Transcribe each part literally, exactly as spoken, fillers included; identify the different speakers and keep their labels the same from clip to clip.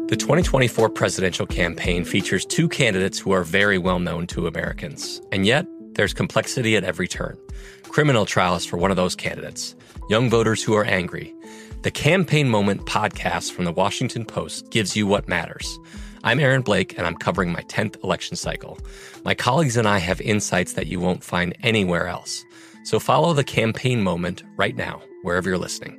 Speaker 1: The twenty twenty-four presidential campaign features two candidates who are very well known to Americans. And yet, there's complexity at every turn. Criminal trials for one of those candidates. Young voters who are angry. The Campaign Moment podcast from the Washington Post gives you what matters. I'm Aaron Blake, and I'm covering my tenth election cycle. My colleagues and I have insights that you won't find anywhere else. So follow the Campaign Moment right now, wherever you're listening.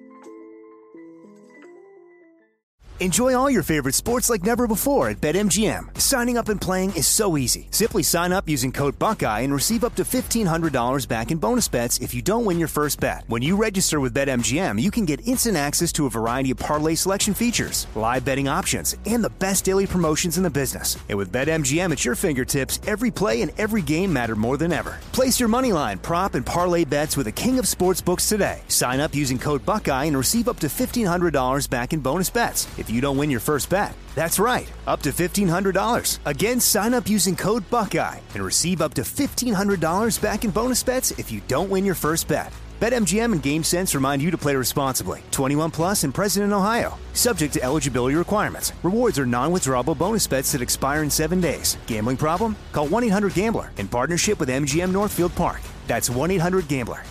Speaker 2: Enjoy all your favorite sports like never before at BetMGM. Signing up and playing is so easy. Simply sign up using code Buckeye and receive up to fifteen hundred dollars back in bonus bets if you don't win your first bet. When you register with BetMGM, you can get instant access to a variety of parlay selection features, live betting options, and the best daily promotions in the business. And with BetMGM at your fingertips, every play and every game matter more than ever. Place your moneyline, prop, and parlay bets with the king of sportsbooks today. Sign up using code Buckeye and receive up to fifteen hundred dollars back in bonus bets if you don't win your first bet. That's right, up to fifteen hundred dollars. Again, sign up using code Buckeye and receive up to fifteen hundred dollars back in bonus bets if you don't win your first bet. BetMGM and GameSense remind you to play responsibly. twenty-one plus and present in Ohio. Subject to eligibility requirements. Rewards are non-withdrawable bonus bets that expire in seven days. Gambling problem? Call one eight hundred gambler in partnership with M G M Northfield Park. That's one eight hundred gambler.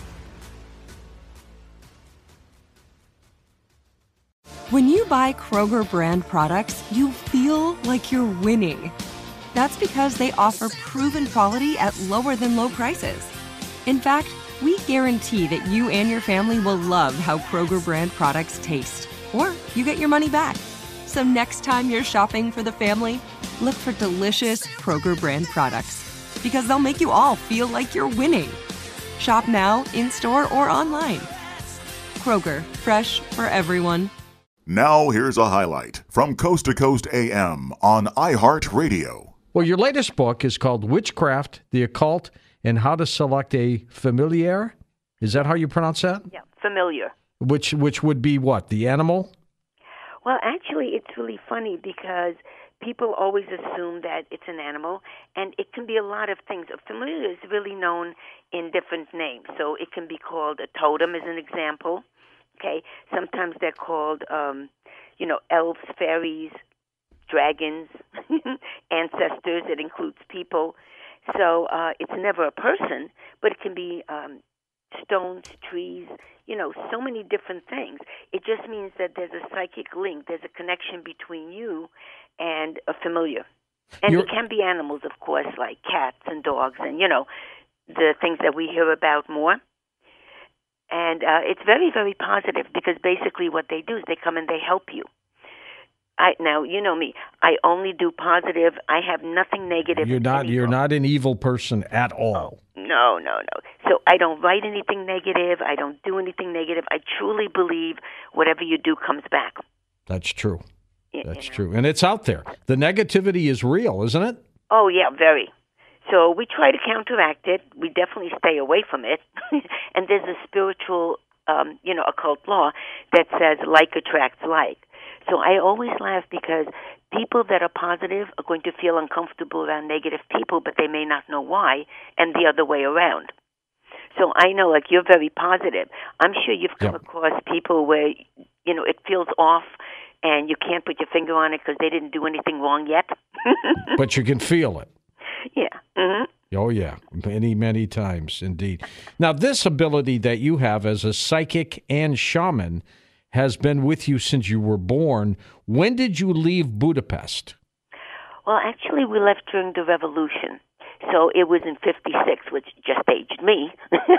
Speaker 3: When you buy Kroger brand products, you feel like you're winning. That's because they offer proven quality at lower than low prices. In fact, we guarantee that you and your family will love how Kroger brand products taste, or you get your money back. So next time you're shopping for the family, look for delicious Kroger brand products, because they'll make you all feel like you're winning. Shop now, in-store, or online. Kroger, fresh for everyone.
Speaker 4: Now here's a highlight from Coast to Coast A M on iHeartRadio.
Speaker 5: Well, your latest book is called Witchcraft, the Occult, and How to Select a Familiar. Is that how you pronounce that?
Speaker 6: Yeah, familiar.
Speaker 5: Which which would be what, the animal?
Speaker 6: Well, actually, it's really funny because people always assume that it's an animal, and it can be a lot of things. A familiar is really known in different names. So it can be called a totem, as an example. Okay, sometimes they're called, um, you know, elves, fairies, dragons, ancestors. It includes people. So uh, it's never a person, but it can be um, stones, trees, you know, so many different things. It just means that there's a psychic link. There's a connection between you and a familiar. And
Speaker 5: You're...
Speaker 6: it can be animals, of course, like cats and dogs and, you know, the things that we hear about more. And uh, it's very, very positive because basically what they do is they come and they help you. I, now, you know me. I only do positive. I have nothing negative.
Speaker 5: You're not. You're not an evil person at all.
Speaker 6: No, no, no. So I don't write anything negative. I don't do anything negative. I truly believe whatever you do comes back.
Speaker 5: That's true.
Speaker 6: You,
Speaker 5: That's
Speaker 6: you know.
Speaker 5: true. And it's out there. The negativity is real, isn't it?
Speaker 6: Oh, yeah, very. So we try to counteract it. We definitely stay away from it. And there's a spiritual, um, you know, occult law that says like attracts like. So I always laugh because people that are positive are going to feel uncomfortable around negative people, but they may not know why, and the other way around. So I know, like, you're very positive. I'm sure you've come
Speaker 5: Yep.
Speaker 6: across people where, you know, it feels off, and you can't put your finger on it because they didn't do anything wrong yet.
Speaker 5: But you can feel it.
Speaker 6: Yeah. Mm-hmm.
Speaker 5: Oh, yeah. Many, many times, indeed. Now, this ability that you have as a psychic and shaman has been with you since you were born. When did you leave Budapest?
Speaker 6: Well, actually, we left during the revolution. So it was in fifty-six, which just aged me.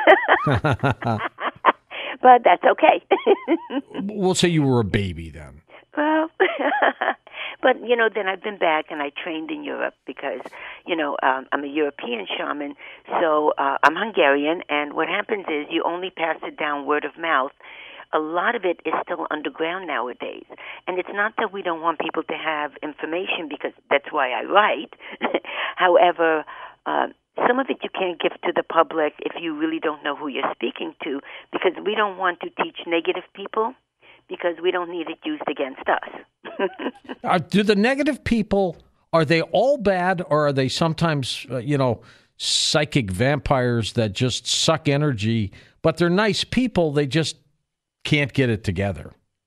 Speaker 6: But that's okay.
Speaker 5: We'll say you were a baby then.
Speaker 6: Well, but, you know, then I've been back and I trained in Europe because, you know, um, I'm a European shaman. So uh, I'm Hungarian, and what happens is you only pass it down word of mouth. A lot of it is still underground nowadays. And it's not that we don't want people to have information, because that's why I write. However, uh, some of it you can't give to the public if you really don't know who you're speaking to, because we don't want to teach negative people, because we don't need it used against us.
Speaker 5: uh, do the negative people, are they all bad, or are they sometimes, uh, you know, psychic vampires that just suck energy, but they're nice people, they just can't get it together?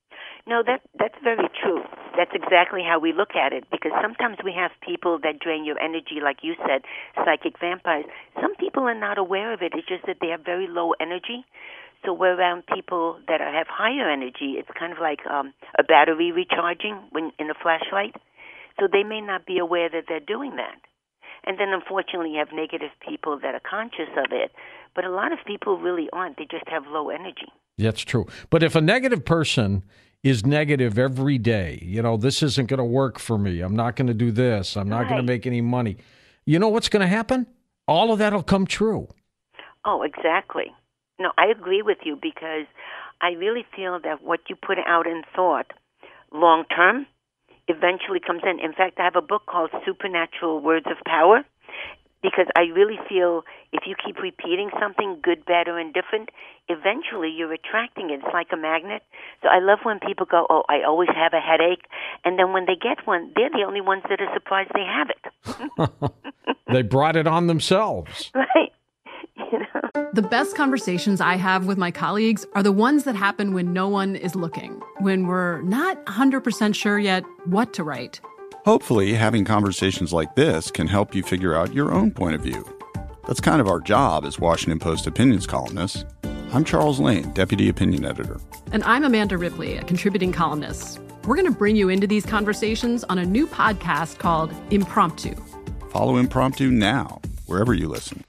Speaker 6: No, that that's very true. That's exactly how we look at it, because sometimes we have people that drain your energy, like you said, psychic vampires. Some people are not aware of it. It's just that they have very low energy. So we're around people that are, have higher energy. It's kind of like um, a battery recharging when in a flashlight. So they may not be aware that they're doing that. And then, unfortunately, you have negative people that are conscious of it. But a lot of people really aren't. They just have low energy.
Speaker 5: That's true. But if a negative person is negative every day, you know, this isn't going to work for me. I'm not going to do this. I'm not
Speaker 6: Right.
Speaker 5: going to make any money. You know what's going to happen? All of that will come true.
Speaker 6: Oh, exactly. No, I agree with you, because I really feel that what you put out in thought long term eventually comes in. In fact, I have a book called Supernatural Words of Power, because I really feel if you keep repeating something, good, bad, or indifferent, eventually you're attracting it. It's like a magnet. So I love when people go, oh, I always have a headache. And then when they get one, they're the only ones that are surprised they have it.
Speaker 5: They brought it on themselves.
Speaker 6: Right. You know?
Speaker 7: The best conversations I have with my colleagues are the ones that happen when no one is looking, when we're not one hundred percent sure yet what to write.
Speaker 8: Hopefully, having conversations like this can help you figure out your own point of view. That's kind of our job as Washington Post opinions columnists. I'm Charles Lane, Deputy Opinion Editor.
Speaker 7: And I'm Amanda Ripley, a contributing columnist. We're going to bring you into these conversations on a new podcast called Impromptu.
Speaker 8: Follow Impromptu now, wherever you listen.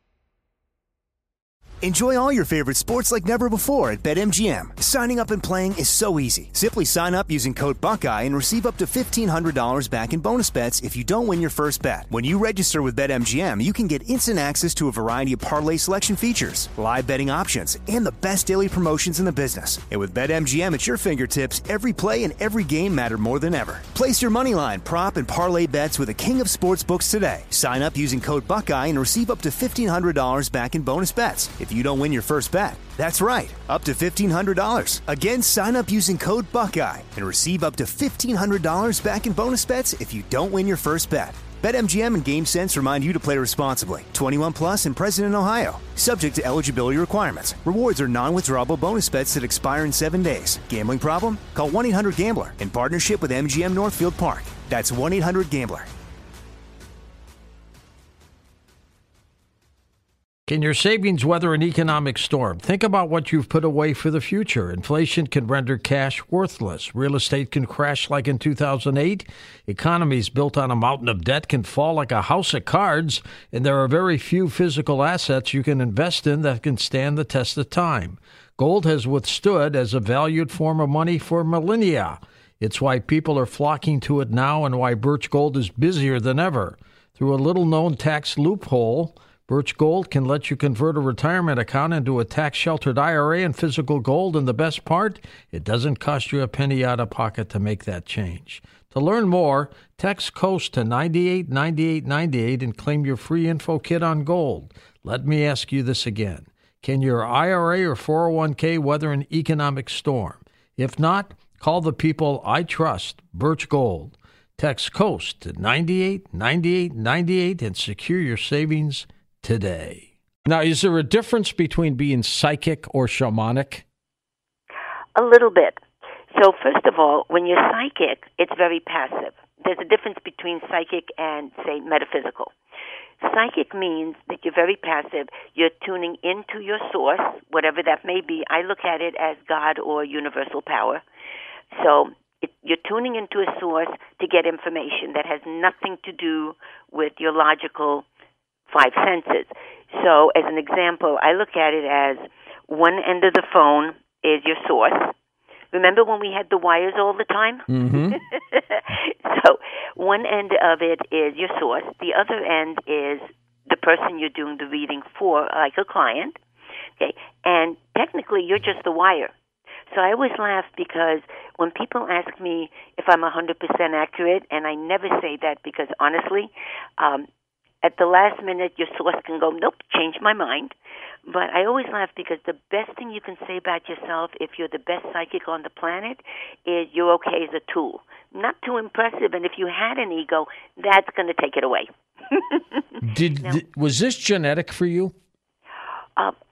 Speaker 2: Enjoy all your favorite sports like never before at BetMGM. Signing up and playing is so easy. Simply sign up using code Buckeye and receive up to fifteen hundred dollars back in bonus bets if you don't win your first bet. When you register with BetMGM, you can get instant access to a variety of parlay selection features, live betting options, and the best daily promotions in the business. And with BetMGM at your fingertips, every play and every game matter more than ever. Place your moneyline, prop, and parlay bets with the king of sportsbooks today. Sign up using code Buckeye and receive up to fifteen hundred dollars back in bonus bets if you don't win your first bet. That's right, up to fifteen hundred dollars. Again, sign up using code Buckeye and receive up to fifteen hundred dollars back in bonus bets if you don't win your first bet. BetMGM and GameSense remind you to play responsibly. twenty-one plus and present in Ohio. Subject to eligibility requirements. Rewards are non-withdrawable bonus bets that expire in seven days. Gambling problem? Call one eight hundred gambler in partnership with M G M Northfield Park. That's one eight hundred gambler.
Speaker 5: Can your savings weather an economic storm? Think about what you've put away for the future. Inflation can render cash worthless. Real estate can crash like in two thousand eight. Economies built on a mountain of debt can fall like a house of cards. And there are very few physical assets you can invest in that can stand the test of time. Gold has withstood as a valued form of money for millennia. It's why people are flocking to it now and why Birch Gold is busier than ever. Through a little-known tax loophole, Birch Gold can let you convert a retirement account into a tax-sheltered I R A in physical gold, and the best part, it doesn't cost you a penny out of pocket to make that change. To learn more, text COAST to nine eight nine eight nine eight and claim your free info kit on gold. Let me ask you this again. Can your I R A or four oh one k weather an economic storm? If not, call the people I trust, Birch Gold. Text COAST to nine eight nine eight nine eight and secure your savings today. Now, is there a difference between being psychic or shamanic?
Speaker 6: A little bit. So first of all, when you're psychic, it's very passive. There's a difference between psychic and, say, metaphysical. Psychic means that you're very passive. You're tuning into your source, whatever that may be. I look at it as God or universal power. So it, you're tuning into a source to get information that has nothing to do with your logical five senses. So as an example, I look at it as one end of the phone is your source. Remember when we had the wires all the time?
Speaker 5: Mm-hmm.
Speaker 6: So one end of it is your source. The other end is the person you're doing the reading for, like a client. Okay, and technically you're just the wire. So I always laugh because when people ask me if I'm one hundred percent accurate, and I never say that because honestly, um, at the last minute, your source can go, nope, change my mind. But I always laugh because the best thing you can say about yourself, if you're the best psychic on the planet, is you're okay as a tool. Not too impressive, and if you had an ego, that's going to take it away.
Speaker 5: Did,
Speaker 6: now,
Speaker 5: did was this genetic for you?
Speaker 6: Uh,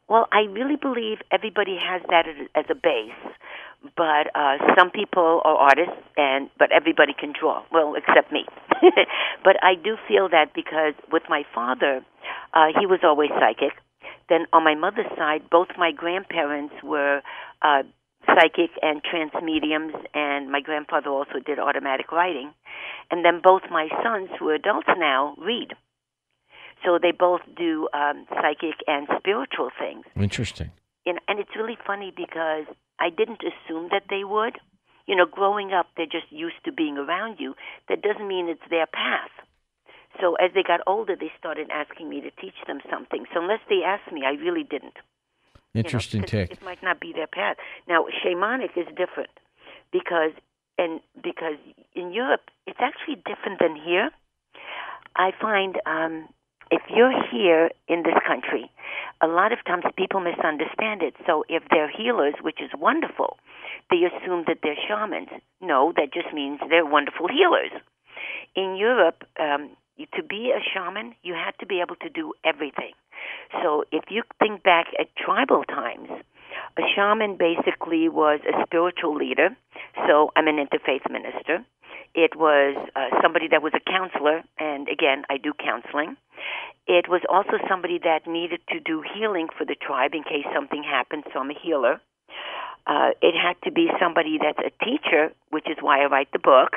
Speaker 6: Well, I really believe everybody has that as, as a base, but uh, some people are artists, and but everybody can draw. Well, except me. But I do feel that because with my father, uh, he was always psychic. Then on my mother's side, both my grandparents were uh, psychic and trance mediums, and my grandfather also did automatic writing. And then both my sons, who are adults now, read. So they both do um, psychic and spiritual things.
Speaker 5: Interesting.
Speaker 6: And, and it's really funny because I didn't assume that they would. You know, growing up, they're just used to being around you. That doesn't mean it's their path. So as they got older, they started asking me to teach them something. So unless they asked me, I really didn't.
Speaker 5: Interesting
Speaker 6: you know,
Speaker 5: take.
Speaker 6: It might not be their path. Now, shamanic is different because, and because in Europe, it's actually different than here. I find um, if you're here in this country, a lot of times people misunderstand it. So if they're healers, which is wonderful, they assume that they're shamans. No, that just means they're wonderful healers. In Europe, um, to be a shaman, you had to be able to do everything. So if you think back at tribal times, a shaman basically was a spiritual leader. So I'm an interfaith minister. It was uh, somebody that was a counselor, and again, I do counseling. It was also somebody that needed to do healing for the tribe in case something happened, so I'm a healer. Uh, it had to be somebody that's a teacher, which is why I write the books.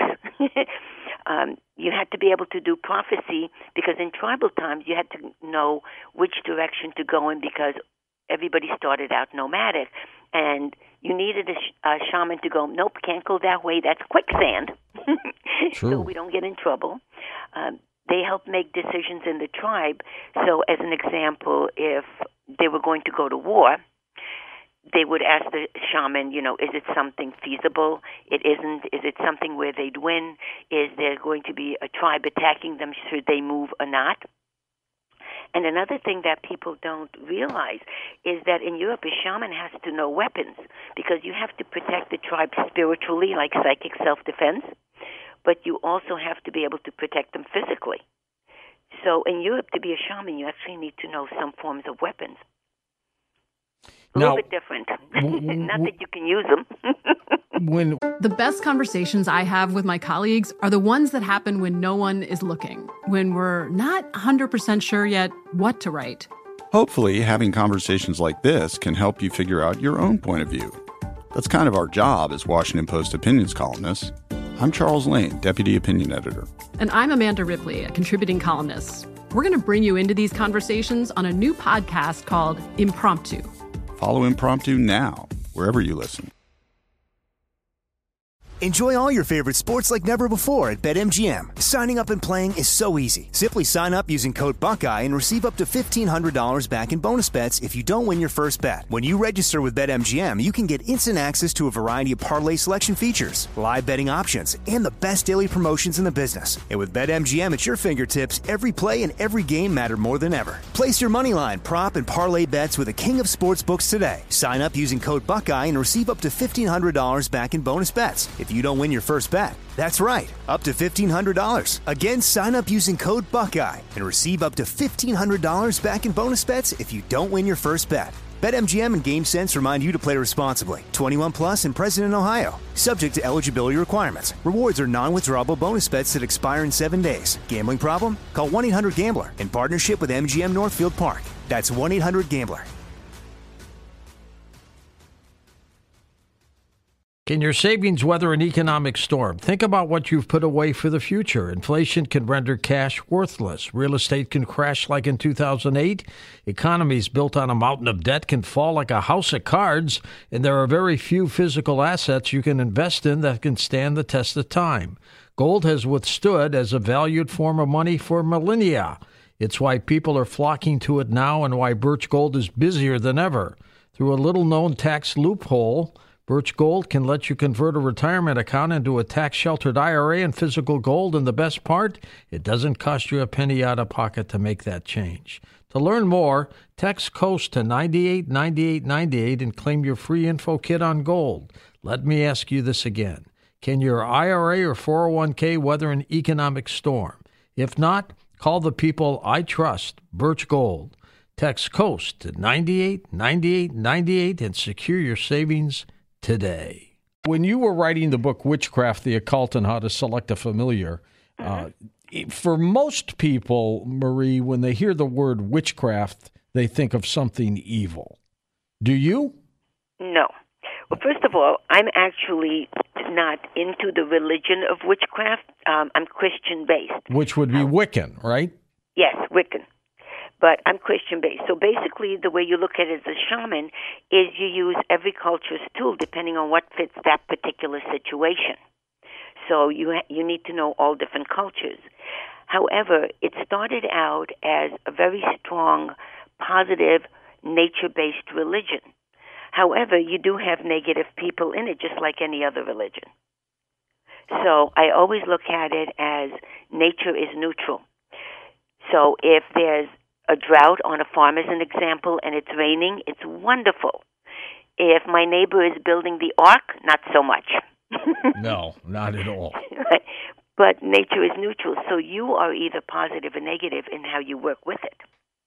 Speaker 6: um, you had to be able to do prophecy because in tribal times you had to know which direction to go in because everybody started out nomadic. And you needed a, sh- a shaman to go, nope, can't go that way, that's quicksand.
Speaker 5: True.
Speaker 6: So we don't get in trouble. Um, they help make decisions in the tribe. So as an example, if they were going to go to war, they would ask the shaman, you know, is it something feasible? It isn't. Is it something where they'd win? Is there going to be a tribe attacking them should they move or not? And another thing that people don't realize is that in Europe, a shaman has to know weapons because you have to protect the tribe spiritually, like psychic self-defense, but you also have to be able to protect them physically. So in Europe, to be a shaman, you actually need to know some forms of weapons. A
Speaker 5: Now,
Speaker 6: little bit different. Not that you can use them.
Speaker 5: when
Speaker 7: The best conversations I have with my colleagues are the ones that happen when no one is looking, when we're not one hundred percent sure yet what to write.
Speaker 8: Hopefully, having conversations like this can help you figure out your own point of view. That's kind of our job as Washington Post opinions columnists. I'm Charles Lane, Deputy Opinion Editor.
Speaker 7: And I'm Amanda Ripley, a contributing columnist. We're going to bring you into these conversations on a new podcast called Impromptu.
Speaker 8: Follow Impromptu now, wherever you listen.
Speaker 2: Enjoy all your favorite sports like never before at BetMGM. Signing up and playing is so easy. Simply sign up using code Buckeye and receive up to fifteen hundred dollars back in bonus bets if you don't win your first bet. When you register with BetMGM, you can get instant access to a variety of parlay selection features, live betting options, and the best daily promotions in the business. And with BetMGM at your fingertips, every play and every game matter more than ever. Place your moneyline, prop, and parlay bets with the king of sportsbooks today. Sign up using code Buckeye and receive up to fifteen hundred dollars back in bonus bets if you don't win your first bet. That's right, up to fifteen hundred dollars. Again, sign up using code Buckeye and receive up to fifteen hundred dollars back in bonus bets if you don't win your first bet. BetMGM and GameSense remind you to play responsibly. twenty-one plus and present in Ohio. Subject to eligibility requirements. Rewards are non-withdrawable bonus bets that expire in seven days. Gambling problem? Call one eight hundred gambler in partnership with M G M Northfield Park. That's one eight hundred gambler.
Speaker 5: Can your savings weather an economic storm? Think about what you've put away for the future. Inflation can render cash worthless. Real estate can crash like in two thousand eight. Economies built on a mountain of debt can fall like a house of cards. And there are very few physical assets you can invest in that can stand the test of time. Gold has withstood as a valued form of money for millennia. It's why people are flocking to it now and why Birch Gold is busier than ever. Through a little-known tax loophole, Birch Gold can let you convert a retirement account into a tax-sheltered I R A in physical gold, and the best part, it doesn't cost you a penny out of pocket to make that change. To learn more, text COAST to nine eight nine eight nine eight and claim your free info kit on gold. Let me ask you this again. Can your I R A or four oh one k weather an economic storm? If not, call the people I trust, Birch Gold. Text COAST to ninety-eight ninety-eight ninety-eight and secure your savings today. When you were writing the book Witchcraft, the Occult, and How to Select a Familiar, uh, for most people, Marie, when they hear the word witchcraft, they think of something evil. Do you?
Speaker 6: No. Well, first of all, I'm actually not into the religion of witchcraft. Um, I'm Christian-based.
Speaker 5: Which would be um, Wiccan, right?
Speaker 6: Yes, Wiccan. But I'm Christian-based. So basically, the way you look at it as a shaman is you use every culture's tool depending on what fits that particular situation. So you ha- you need to know all different cultures. However, it started out as a very strong, positive, nature-based religion. However, you do have negative people in it, just like any other religion. So I always look at it as nature is neutral. So if there's a drought on a farm, as an example, and it's raining, it's wonderful. If my neighbor is building the ark, not so much.
Speaker 5: No, not at all.
Speaker 6: But nature is neutral, so you are either positive or negative in how you work with it.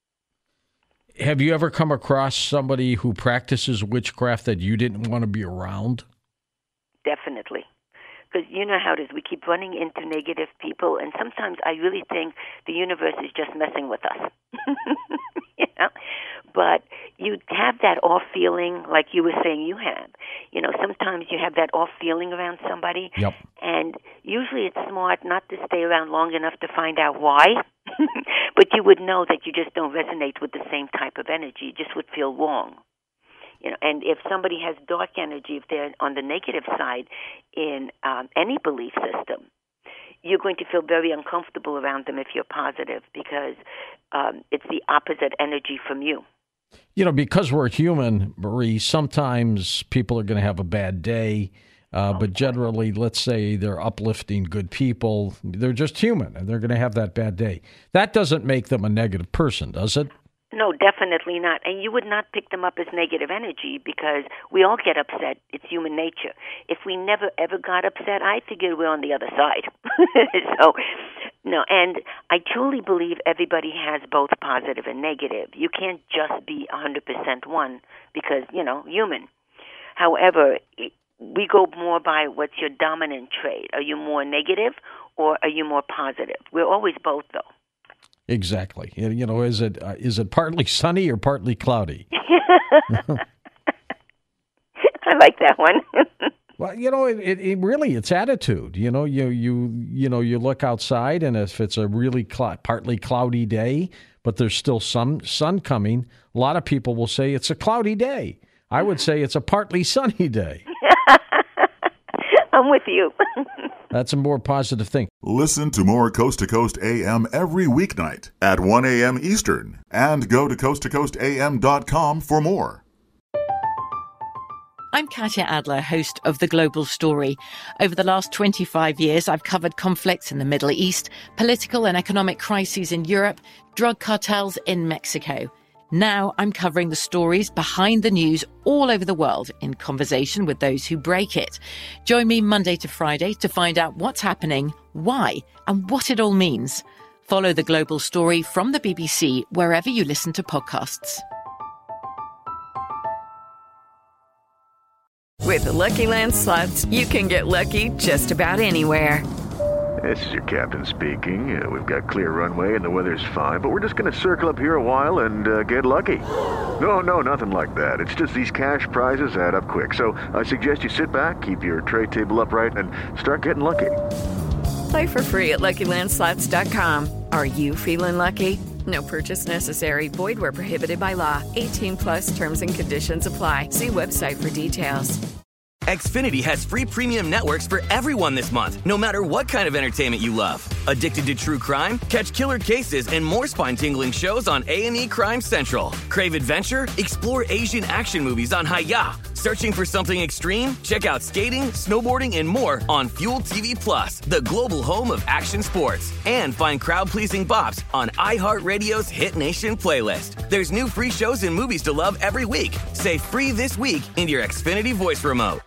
Speaker 5: Have you ever come across somebody who practices witchcraft that you didn't want to be around?
Speaker 6: Definitely. Because you know how it is. We keep running into negative people, and sometimes I really think the universe is just messing with us. You know? But you have that off feeling, like you were saying you have. You know, sometimes you have that off feeling around somebody,
Speaker 5: yep.
Speaker 6: And usually it's smart not to stay around long enough to find out why. But you would know that you just don't resonate with the same type of energy. You just would feel wrong. You know, and if somebody has dark energy, if they're on the negative side in um, any belief system, you're going to feel very uncomfortable around them if you're positive, because um, it's the opposite energy from you.
Speaker 5: You know, because we're human, Marie, sometimes people are going to have a bad day, uh, but generally, let's say they're uplifting good people. They're just human, and they're going to have that bad day. That doesn't make them a negative person, does it?
Speaker 6: No, definitely not. And you would not pick them up as negative energy, because we all get upset. It's human nature. If we never, ever got upset, I figured we're on the other side. So, no, and I truly believe everybody has both positive and negative. You can't just be one hundred percent one because, you know, human. However, it, we go more by what's your dominant trait. Are you more negative or are you more positive? We're always both, though.
Speaker 5: Exactly. You know, is it uh, is it partly sunny or partly cloudy?
Speaker 6: I like that one.
Speaker 5: Well, you know, it, it, it really it's attitude. You know, you you you know, you look outside, and if it's a really cl- partly cloudy day, but there's still some sun coming, a lot of people will say it's a cloudy day. I would say it's a partly sunny day.
Speaker 6: I'm with you.
Speaker 5: That's a more positive thing.
Speaker 4: Listen to more Coast to Coast A M every weeknight at one a.m. Eastern, and go to coast to coast a m dot com for more.
Speaker 9: I'm Katya Adler, host of The Global Story. Over the last twenty-five years, I've covered conflicts in the Middle East, political and economic crises in Europe, drug cartels in Mexico. Now I'm covering the stories behind the news all over the world in conversation with those who break it. Join me Monday to Friday to find out what's happening, why, and what it all means. Follow The Global Story from the B B C wherever you listen to podcasts.
Speaker 10: With the Lucky Land Slots, you can get lucky just about anywhere.
Speaker 11: This is your captain speaking. Uh, we've got clear runway and the weather's fine, but we're just going to circle up here a while and uh, get lucky. No, no, nothing like that. It's just these cash prizes add up quick. So I suggest you sit back, keep your tray table upright, and start getting lucky.
Speaker 10: Play for free at Lucky Land Slots dot com. Are you feeling lucky? No purchase necessary. Void where prohibited by law. eighteen plus terms and conditions apply. See website for details.
Speaker 12: Xfinity has free premium networks for everyone this month, no matter what kind of entertainment you love. Addicted to true crime? Catch killer cases and more spine-tingling shows on A and E Crime Central. Crave adventure? Explore Asian action movies on Hi-Ya. Searching for something extreme? Check out skating, snowboarding, and more on Fuel T V Plus, the global home of action sports. And find crowd-pleasing bops on iHeartRadio's Hit Nation playlist. There's new free shows and movies to love every week. Say free this week in your Xfinity voice remote.